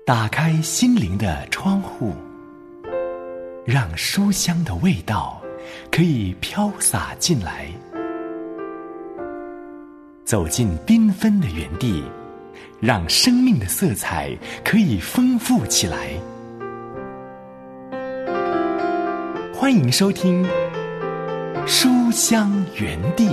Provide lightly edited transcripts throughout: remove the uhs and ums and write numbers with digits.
打开心灵的窗户，让书香的味道可以飘洒进来。走进缤纷的园地，让生命的色彩可以丰富起来。欢迎收听书香园地。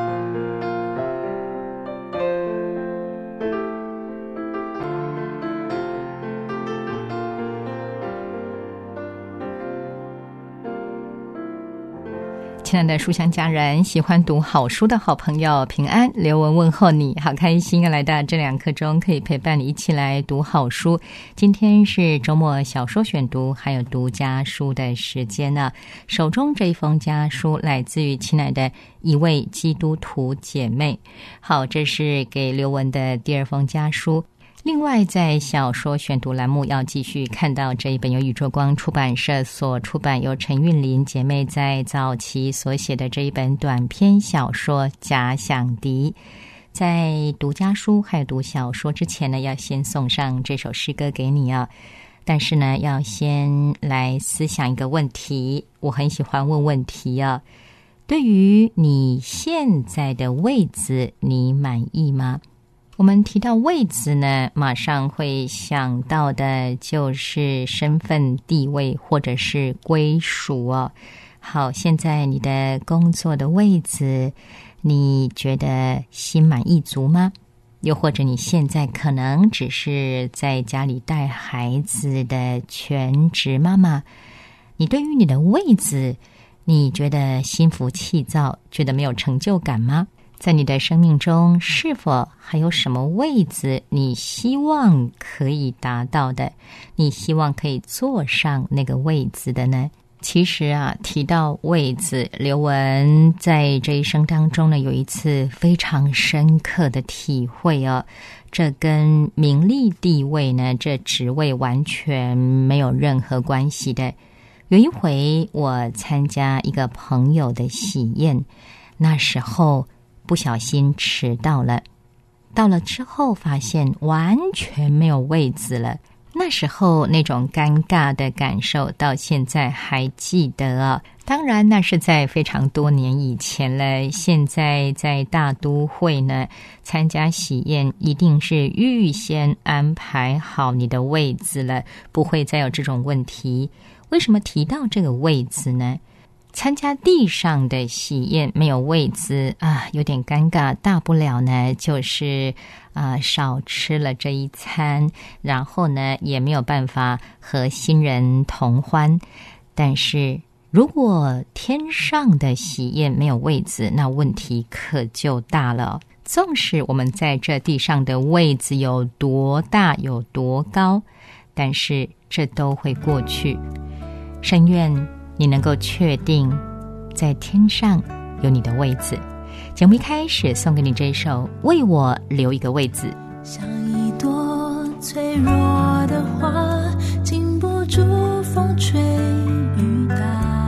亲爱的书香家人，喜欢读好书的好朋友，平安，刘文问候你，好开心来到这2刻钟，可以陪伴你一起来读好书。今天是周末小说选读还有读家书的时间呢。手中这一封家书来自于亲爱的一位基督徒姐妹。好，这是给刘文的第2封家书。另外在小说选读栏目要继续看到这一本由宇宙光出版社所出版，由陈韵琳姐妹在早期所写的这一本短篇小说《假想敌》。在读家书还有读小说之前呢，要先送上这首诗歌给你啊。但是呢，要先来思想一个问题，我很喜欢问问题啊。对于你现在的位置，你满意吗？我们提到位置呢，马上会想到的就是身份地位或者是归属哦。好，现在你的工作的位置，你觉得心满意足吗？又或者你现在可能只是在家里带孩子的全职妈妈，你对于你的位置，你觉得心浮气躁，觉得没有成就感吗？在你的生命中，是否还有什么位置你希望可以达到的？你希望可以坐上那个位置的呢？其实啊，提到位置，刘文在这一生当中呢，有一次非常深刻的体会哦。这跟名利地位呢，这职位完全没有任何关系的。有一回我参加一个朋友的喜宴，那时候不小心迟到了，到了之后发现完全没有位子了。那时候那种尴尬的感受到现在还记得啊。当然那是在非常多年以前了，现在在大都会呢，参加喜宴一定是预先安排好你的位子了，不会再有这种问题。为什么提到这个位子呢？参加地上的喜宴没有位子啊，有点尴尬，大不了呢就是少吃了这一餐，然后呢也没有办法和新人同欢。但是如果天上的喜宴没有位子，那问题可就大了。纵使我们在这地上的位子有多大有多高，但是这都会过去。深愿你能够确定在天上有你的位置。节目一开始送给你这首《为我留一个位置》。 像一朵脆弱的花，经不住风吹雨打，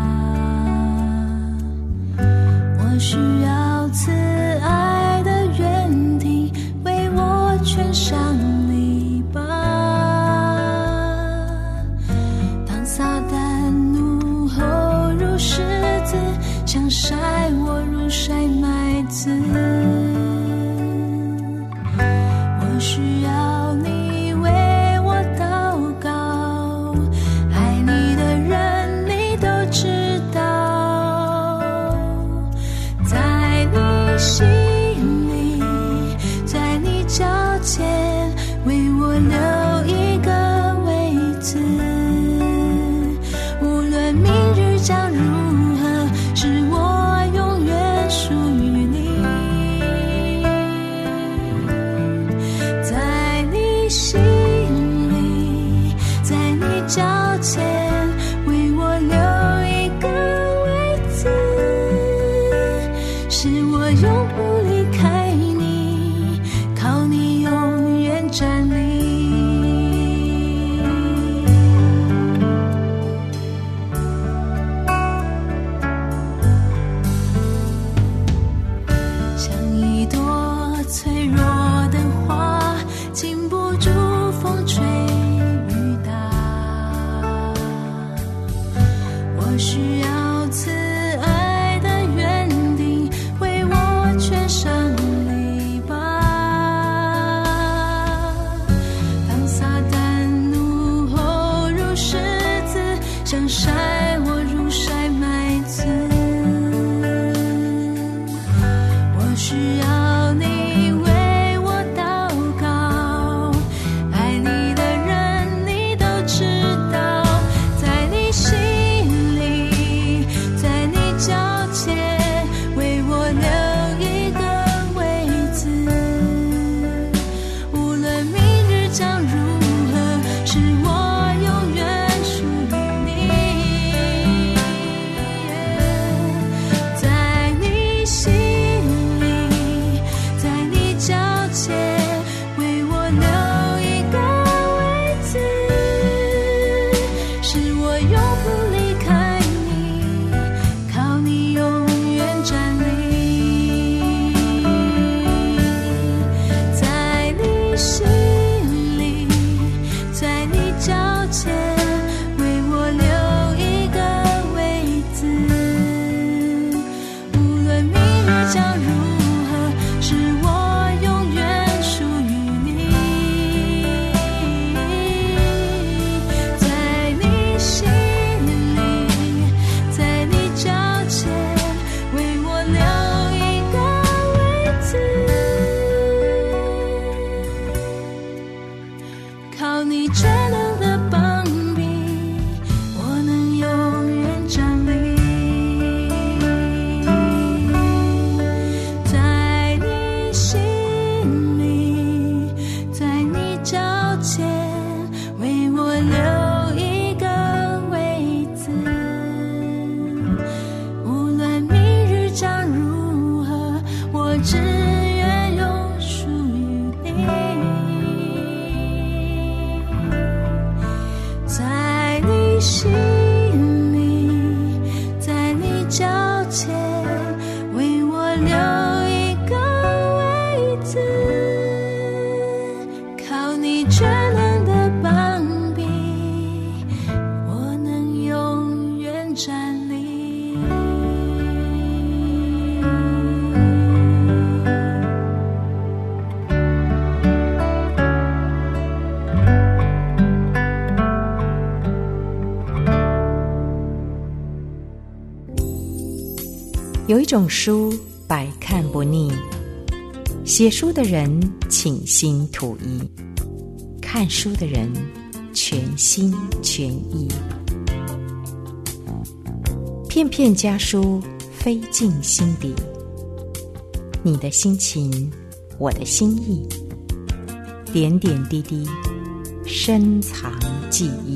我需要慈爱的园丁为我圈上篱笆。当撒旦怒吼如狮子，想晒我如晒麦子，我需要你为我祷告，爱你的人你都知道，在你心里，在你脚前为我留一个位置，无论明日将如何，是我永远属于你。在你你心里，在你脚前为我留一个位子，无论明日将如何，是我永远属于你。在你心里，在你脚前为我留一个位子，靠你全能的膀臂，我能永远站立。在你心里，在你脚前为我留一个位子，无论明日将如何，我只愿永属于你。在你心里，在你脚前为我留一个位子，靠你全能的膀臂，我能永远站立。 有一种书百看不腻，写书的人倾心吐意，看书的人全心全意。片片家书飞进心底，你的心情，我的心意，点点滴滴深藏记忆。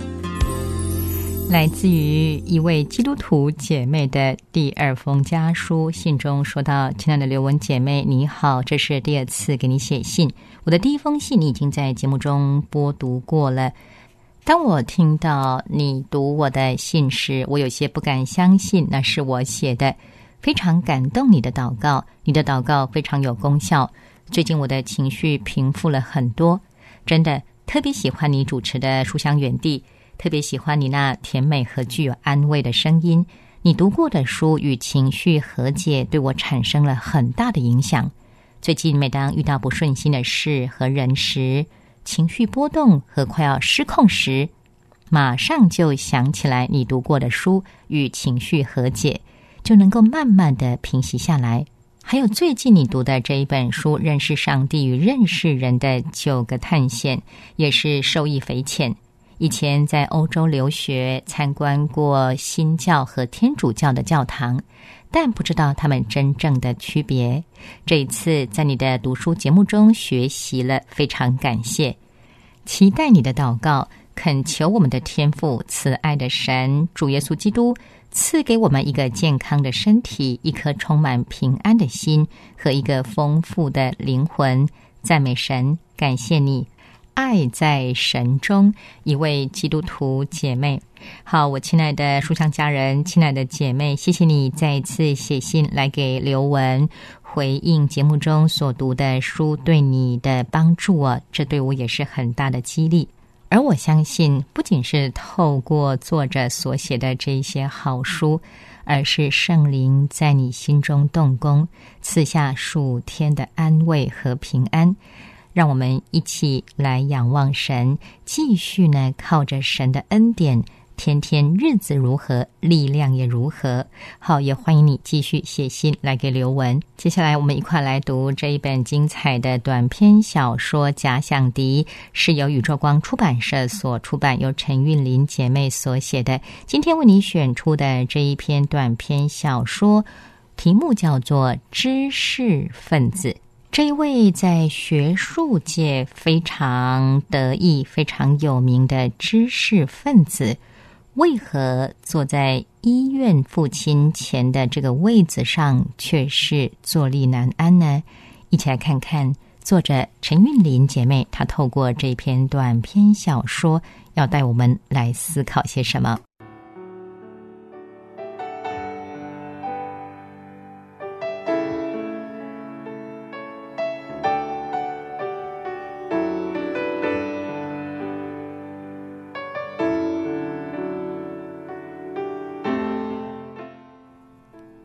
来自于一位基督徒姐妹的第二封家书，信中说到：亲爱的刘文姐妹，你好，这是第二次给你写信，我的第一封信你已经在节目中播读过了。当我听到你读我的信时，我有些不敢相信那是我写的，非常感动你的祷告，你的祷告非常有功效。最近我的情绪平复了很多，真的特别喜欢你主持的书香园地，特别喜欢你那甜美和具有安慰的声音。你读过的书与情绪和解对我产生了很大的影响。最近每当遇到不顺心的事和人时，情绪波动和快要失控时，马上就想起来你读过的书与情绪和解，就能够慢慢的平息下来。还有最近你读的这一本书《认识上帝与认识人的9个探险》，也是受益匪浅。以前在欧洲留学，参观过新教和天主教的教堂，但不知道他们真正的区别。这一次在你的读书节目中学习了，非常感谢。期待你的祷告，恳求我们的天父慈爱的神主耶稣基督赐给我们一个健康的身体，一颗充满平安的心和一个丰富的灵魂。赞美神，感谢你。爱在神中，一位基督徒姐妹。好，我亲爱的书香家人，亲爱的姐妹，谢谢你再一次写信来给刘文，回应节目中所读的书对你的帮助啊，这对我也是很大的激励。而我相信，不仅是透过作者所写的这些好书，而是圣灵在你心中动工，赐下数天的安慰和平安。让我们一起来仰望神，继续呢靠着神的恩典，天天日子如何，力量也如何。好，也欢迎你继续写信来给刘文。接下来我们一块来读这一本精彩的短篇小说《假想敌》，是由宇宙光出版社所出版，由陈韵玲姐妹所写的。今天为你选出的这一篇短篇小说，题目叫做《知识分子》。这一位在学术界非常得意、非常有名的知识分子，为何坐在医院父亲前的这个位子上却是坐立难安呢？一起来看看作者陈韵玲姐妹，她透过这篇短篇小说要带我们来思考些什么。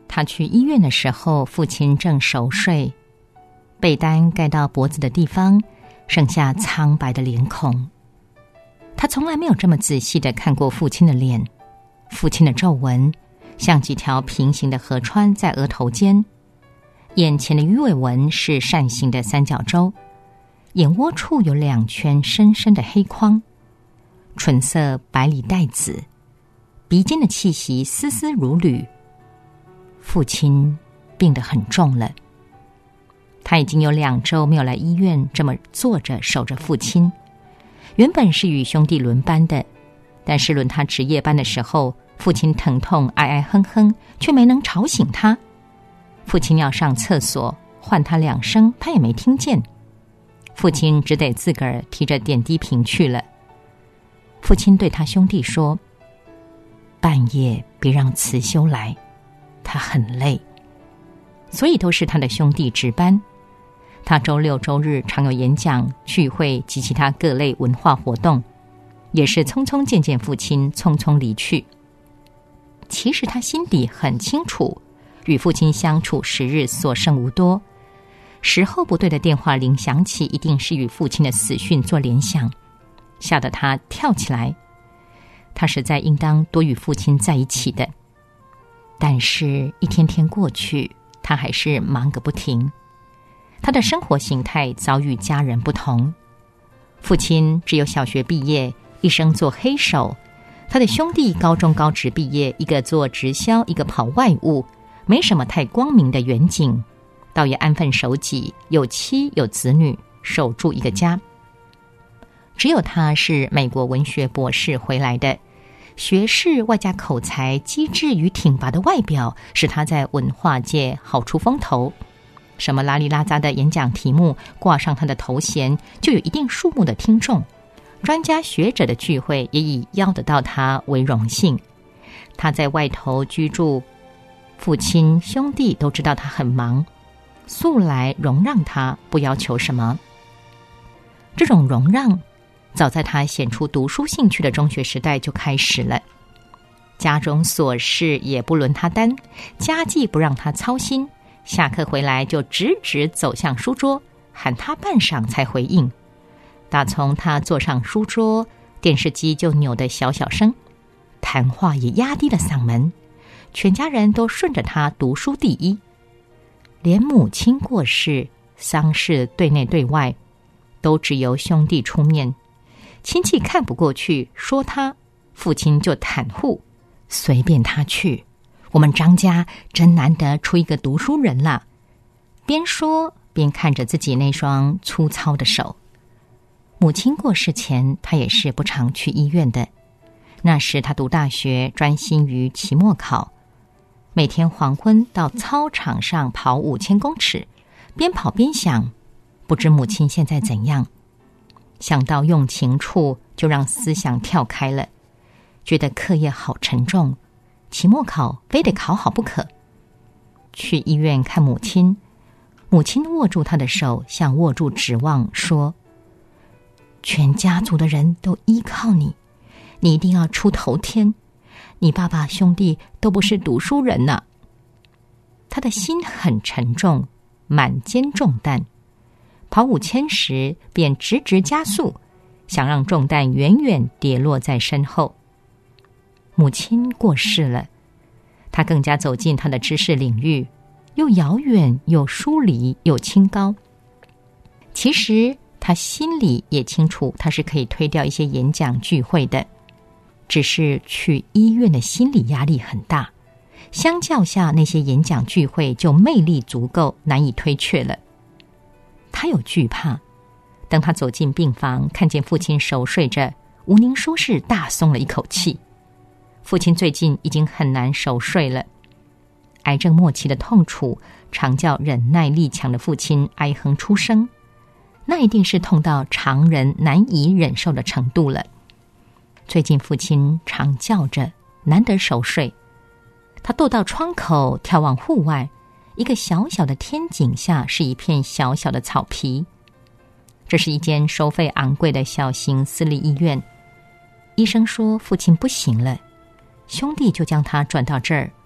他去医院的时候，父亲正熟睡，被单盖到脖子的地方剩下苍白的脸孔。他从来没有这么仔细地看过父亲的脸，父亲的皱纹像几条平行的河川在额头间，眼前的鱼尾纹是扇形的三角洲，眼窝处有2圈深深的黑框，唇色白里带紫，鼻尖的气息丝丝如缕。父亲病得很重了，他已经有2周没有来医院这么坐着守着父亲。原本是与兄弟轮班的，但是轮他值夜班的时候，父亲疼痛哀哀哼哼，却没能吵醒他。父亲要上厕所，唤他2声，他也没听见。父亲只得自个儿提着点滴瓶去了。父亲对他兄弟说：半夜别让慈修来，他很累。所以都是他的兄弟值班。他周六周日常有演讲、聚会及其他各类文化活动，也是匆匆见见父亲，匆匆离去。其实他心底很清楚，与父亲相处时日所剩无多，时候不对的电话铃响起，一定是与父亲的死讯做联想，吓得他跳起来。他实在应当多与父亲在一起的，但是一天天过去，他还是忙个不停。他的生活形态早与家人不同。父亲只有小学毕业，一生做黑手；他的兄弟高中高职毕业，一个做直销，一个跑外务，没什么太光明的远景，倒也安分守己，有妻有子女，守住一个家。只有他是美国文学博士回来的，学识外加口才、机智与挺拔的外表，使他在文化界好出风头。什么拉里拉杂的演讲题目挂上他的头衔，就有一定数目的听众。专家学者的聚会也以邀得到他为荣幸。他在外头居住，父亲兄弟都知道他很忙，素来容让他，不要求什么。这种容让早在他显出读书兴趣的中学时代就开始了。家中琐事也不轮他担，家计不让他操心，下课回来就直走向书桌，喊他半晌才回应。打从他坐上书桌，电视机就扭得小小声，谈话也压低了嗓门，全家人都顺着他读书第一。连母亲过世，丧事对内对外都只由兄弟出面，亲戚看不过去，说他，父亲就袒护，随便他去，我们张家真难得出一个读书人了。边说边看着自己那双粗糙的手。母亲过世前，他也是不常去医院的。那时他读大学，专心于期末考，每天黄昏到操场上跑5000公尺，边跑边想，不知母亲现在怎样。想到用情处，就让思想跳开了，觉得课业好沉重，期末考非得考好不可。去医院看母亲，母亲握住他的手，像握住指望，说：全家族的人都依靠你，你一定要出头天，你爸爸兄弟都不是读书人呢。他的心很沉重，满肩重担，跑5000时便直加速，想让重担远远跌落在身后。母亲过世了，他更加走进他的知识领域，又遥远又疏离又清高。其实他心里也清楚，他是可以推掉一些演讲聚会的，只是去医院的心理压力很大，相较下那些演讲聚会就魅力足够，难以推却了。他有惧怕，当他走进病房，看见父亲熟睡着，吴宁说是大松了一口气。父亲最近已经很难熟睡了，癌症末期的痛楚常叫忍耐力强的父亲哀哼出声，那一定是痛到常人难以忍受的程度了。最近父亲常叫着，难得熟睡。他踱到窗口，眺望户外，一个小小的天井下是一片小小的草皮。这是一间收费昂贵的小型私立医院。医生说父亲不行了，兄弟就将他转到这儿，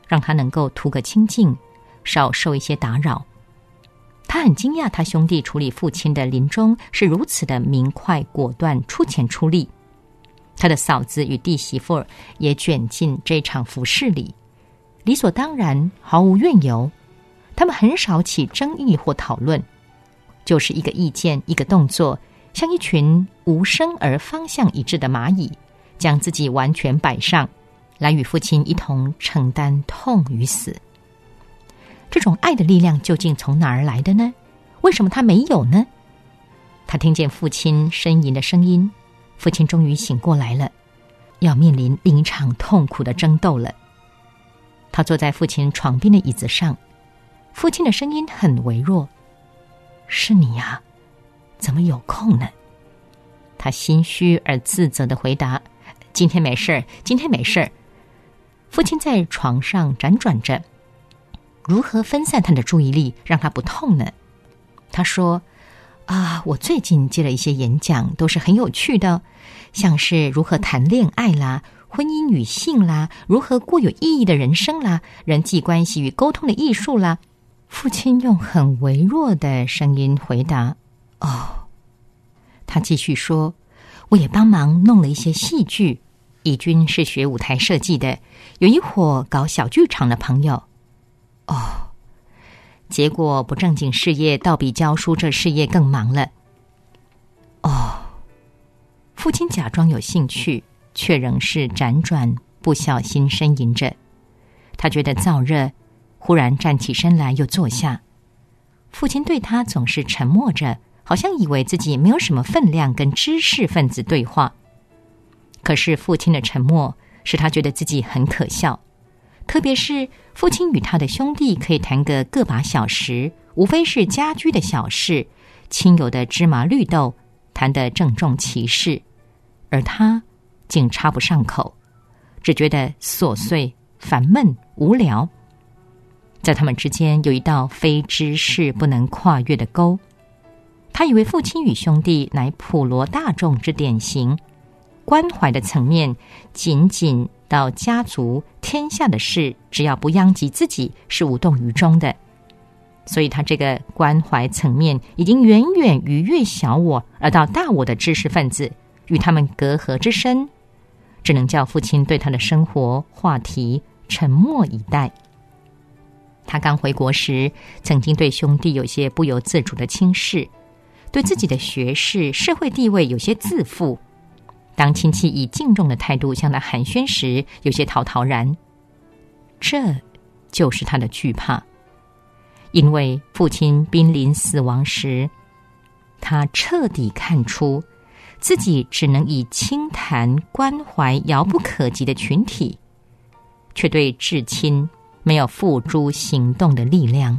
让他能够图个清静，少受一些打扰。他很惊讶，他兄弟处理父亲的临终是如此的明快果断，出钱出力。他的嫂子与弟媳妇也卷进这场服事里，理所当然，毫无怨尤。他们很少起争议或讨论，就是一个意见，一个动作，像一群无声而方向一致的蚂蚁，将自己完全摆上，来与父亲一同承担痛与死。这种爱的力量究竟从哪儿来的呢？为什么他没有呢？他听见父亲呻吟的声音，父亲终于醒过来了，要面临另一场痛苦的争斗了。他坐在父亲床边的椅子上，父亲的声音很微弱：“是你呀，怎么有空呢？”他心虚而自责地回答：“今天没事儿，今天没事儿。”父亲在床上辗转着，如何分散他的注意力，让他不痛呢？他说：“我最近接了一些演讲，都是很有趣的，像是如何谈恋爱啦，婚姻与性啦，如何过有意义的人生啦，人际关系与沟通的艺术啦。”父亲用很微弱的声音回答：“哦。”他继续说：“我也帮忙弄了一些戏剧，义军是学舞台设计的，有一伙搞小剧场的朋友。”哦，结果不正经事业倒比教书这事业更忙了。哦，父亲假装有兴趣，却仍是辗转不小心呻吟着。他觉得燥热，忽然站起身来又坐下。父亲对他总是沉默着，好像以为自己没有什么分量跟知识分子对话。可是父亲的沉默使他觉得自己很可笑，特别是父亲与他的兄弟可以谈个把小时，无非是家居的小事，亲友的芝麻绿豆，谈得郑重其事，而他竟插不上口，只觉得琐碎、烦闷、无聊。在他们之间有一道非知识不能跨越的沟。他以为父亲与兄弟乃普罗大众之典型，关怀的层面仅仅到家族天下的事，只要不殃及自己是无动于衷的。所以他这个关怀层面已经远远逾越小我，而到大我的知识分子，与他们隔阂之深，只能叫父亲对他的生活话题沉默以待。他刚回国时，曾经对兄弟有些不由自主的轻视，对自己的学识、社会地位有些自负。当亲戚以敬重的态度向他寒暄时，有些陶陶然。这就是他的惧怕，因为父亲濒临死亡时，他彻底看出自己只能以轻谈关怀遥不可及的群体，却对至亲没有付诸行动的力量。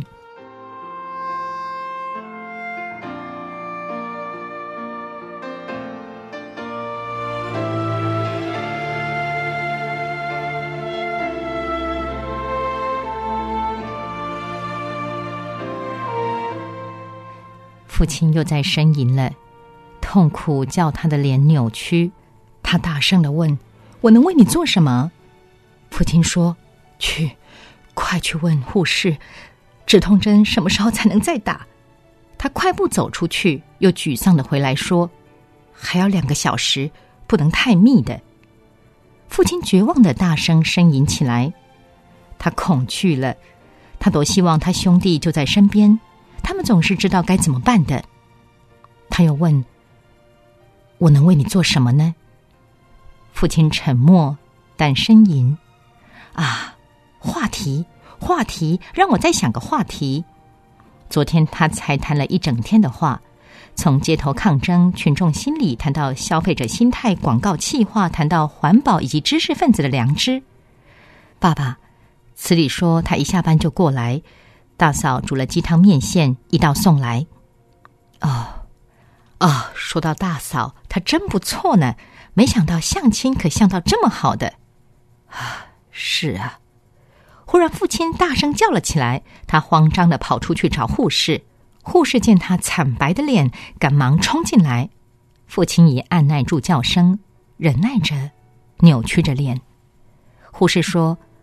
父亲又在呻吟了，痛苦叫他的脸扭曲。他大声地问：“我能为你做什么？”父亲说：“快去问护士，止痛针什么时候才能再打？”他快步走出去，又沮丧地回来说：“还要2个小时，不能太密的。”父亲绝望地大声呻吟起来。他恐惧了，他多希望他兄弟就在身边，他们总是知道该怎么办的。他又问：“我能为你做什么呢？”父亲沉默，但呻吟：“话题，让我再想个话题。”昨天他才谈了一整天的话，从街头抗争、群众心理谈到消费者心态、广告企划，谈到环保以及知识分子的良知。爸爸，慈理说他一下班就过来，大嫂煮了鸡汤面线，一道送来。说到大嫂，她真不错呢，没想到相亲可相到这么好的。是啊。忽然父亲大声叫了起来，他慌张地跑出去找护士。护士见他惨白的脸，赶忙冲进来。父亲也按耐住叫声，忍耐着，扭曲着脸。护士说：“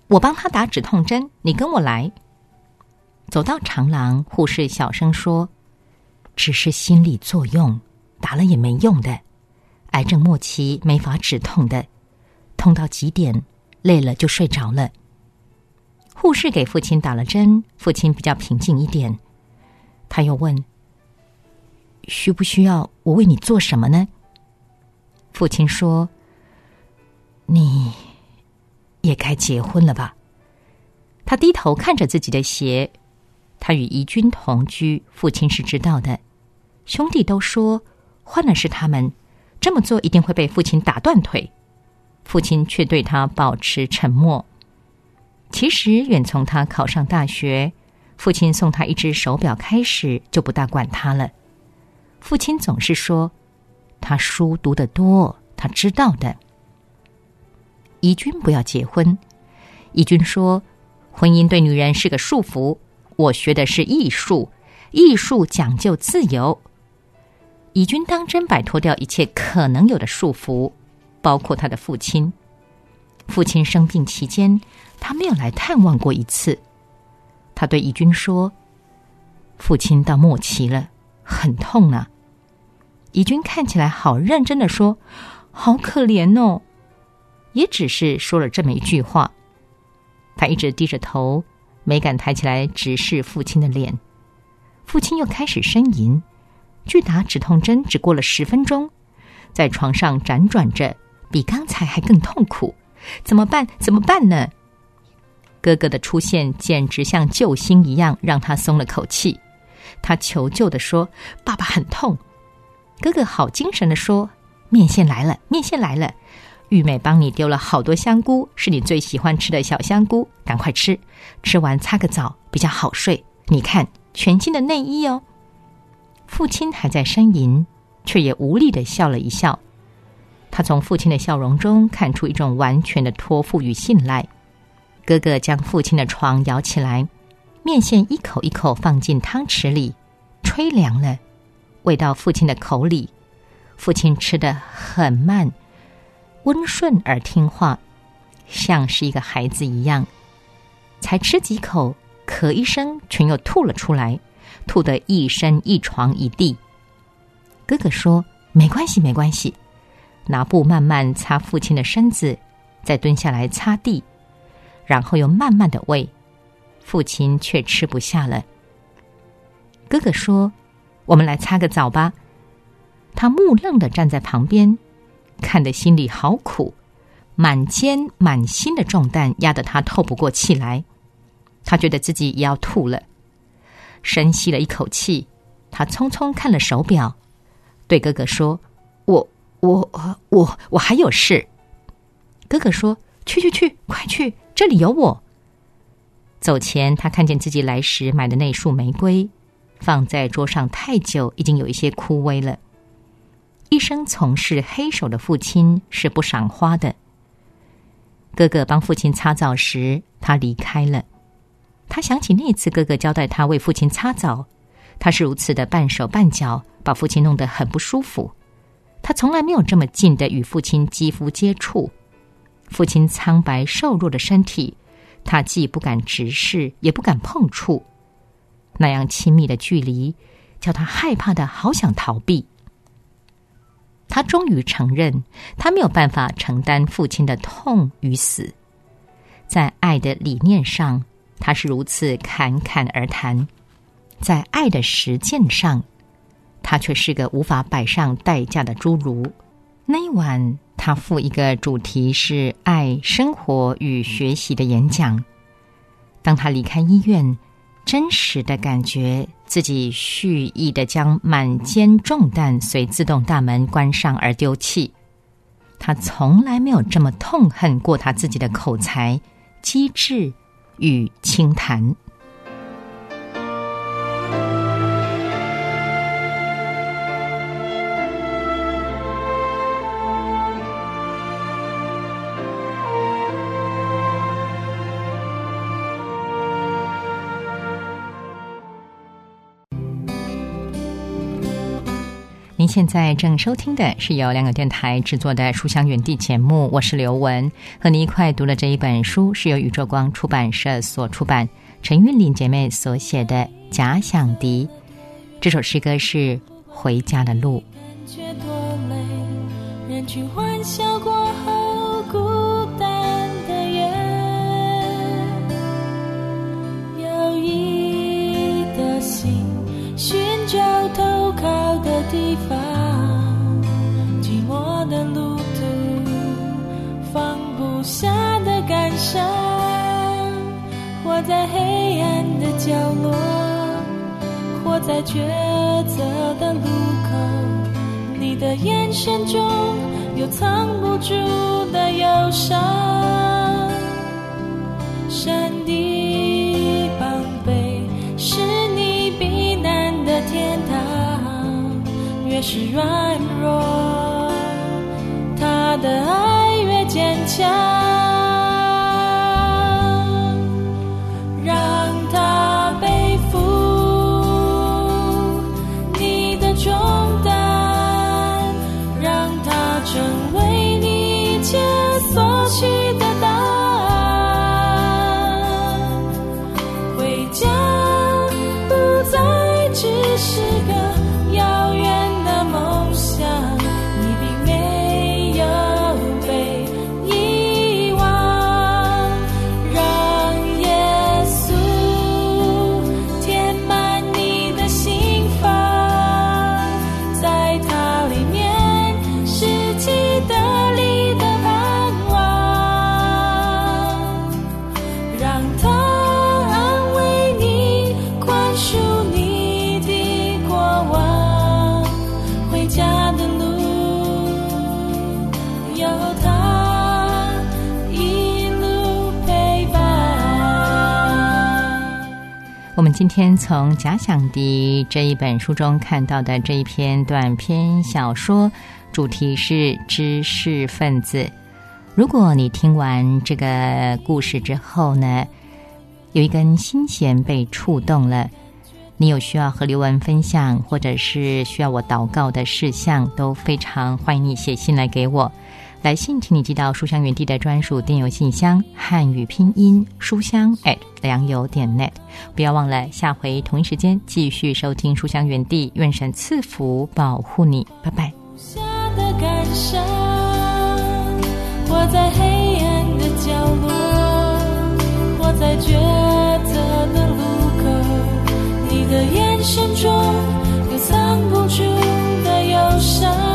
我帮他打止痛针，你跟我来。走到长廊，护士小声说，只是心理作用，打了也没用的，癌症末期没法止痛的，痛到极点，累了就睡着了。护士给父亲打了针，父亲比较平静一点。他又问，需不需要我为你做什么呢？父亲说，你也该结婚了吧。他低头看着自己的鞋，他与怡君同居，父亲是知道的。兄弟都说换了是他们，这么做一定会被父亲打断腿。父亲却对他保持沉默。其实远从他考上大学，父亲送他一只手表开始，就不大管他了。父亲总是说，他书读得多，他知道的。怡君不要结婚。怡君说，婚姻对女人是个束缚，我学的是艺术，艺术讲究自由。怡君当真摆脱掉一切可能有的束缚，包括他的父亲。父亲生病期间，他没有来探望过一次。他对怡君说，父亲到末期了，很痛啊。怡君看起来好认真地说，好可怜哦，也只是说了这么一句话。他一直低着头，没敢抬起来直视父亲的脸。父亲又开始呻吟，距打止痛针只过了10分钟，在床上辗转着，比刚才还更痛苦。怎么办？怎么办呢？哥哥的出现简直像救星一样，让他松了口气。他求救地说，爸爸很痛。哥哥好精神地说，面线来了，面线来了。玉美帮你丢了好多香菇，是你最喜欢吃的小香菇，赶快吃，吃完擦个澡比较好睡。你看，全新的内衣哦。父亲还在呻吟，却也无力地笑了一笑。他从父亲的笑容中看出一种完全的托付与信赖。哥哥将父亲的床摇起来，面线一口一口放进汤匙里，吹凉了，喂到父亲的口里。父亲吃得很慢，温顺而听话，像是一个孩子一样。才吃几口，咳一声，全又吐了出来，吐得一身一床一地。哥哥说，没关系没关系，拿布慢慢擦父亲的身子，再蹲下来擦地，然后又慢慢的喂。父亲却吃不下了。哥哥说，我们来擦个澡吧。他木愣地站在旁边，看得心里好苦，满肩满心的重担压得他透不过气来。他觉得自己也要吐了，深吸了一口气，他匆匆看了手表，对哥哥说，我还有事。哥哥说，去，快去，这里有我。走前，他看见自己来时买的那束玫瑰，放在桌上太久，已经有一些枯萎了。一生从事黑手的父亲是不赏花的。哥哥帮父亲擦澡时，他离开了。他想起那次哥哥交代他为父亲擦澡，他是如此的半手半脚，把父亲弄得很不舒服。他从来没有这么近的与父亲肌肤接触。父亲苍白瘦弱的身体，他既不敢直视，也不敢碰触。那样亲密的距离，叫他害怕的好想逃避。他终于承认，他没有办法承担父亲的痛与死。在爱的理念上，他是如此侃侃而谈；在爱的实践上，他却是个无法摆上代价的侏儒。那一晚，他赴一个主题是爱、生活与学习的演讲。当他离开医院，真实的感觉自己蓄意地将满肩重担随自动大门关上而丢弃。他从来没有这么痛恨过他自己的口才、机智与轻谈。您现在正收听的是由良友电台制作的书香园地节目，我是刘雯，和你一块读的这一本书是由宇宙光出版社所出版，陈韵玲姐妹所写的《假想敌》。这首诗歌是回家的路。 感觉多累，人群欢笑过后孤单的夜，有意的心寻找投靠的地方，寂寞的路途放不下的感伤，活在黑暗的角落，活在抉择的路口，你的眼神中有藏不住的忧伤，山地膀背是你避难的天堂，越是软弱，他的爱越坚强，让他背负你的重担，让他成为你一切所需的答案。回家不再只是个遥远的梦想，你并没有被遗忘，让耶稣填满你的心房，在他里面是既得力的盼望，让他安慰你，宽恕你的过往，回家的路有他一路陪伴。 我们今天从《假想敌》这一本书中看到的这一篇短篇小说，主题是知识分子。如果你听完这个故事之后呢，有一根心弦被触动了，你有需要和刘雯分享，或者是需要我祷告的事项，都非常欢迎你写信来给我。来信请你寄到书香园地的专属电邮信箱，汉语拼音书香良友.net。不要忘了下回同一时间继续收听书香园地，愿神赐福保护你，拜拜。 下的感伤，活在黑暗的角落，活在抉择的路口，你的眼神中有藏不住的忧伤。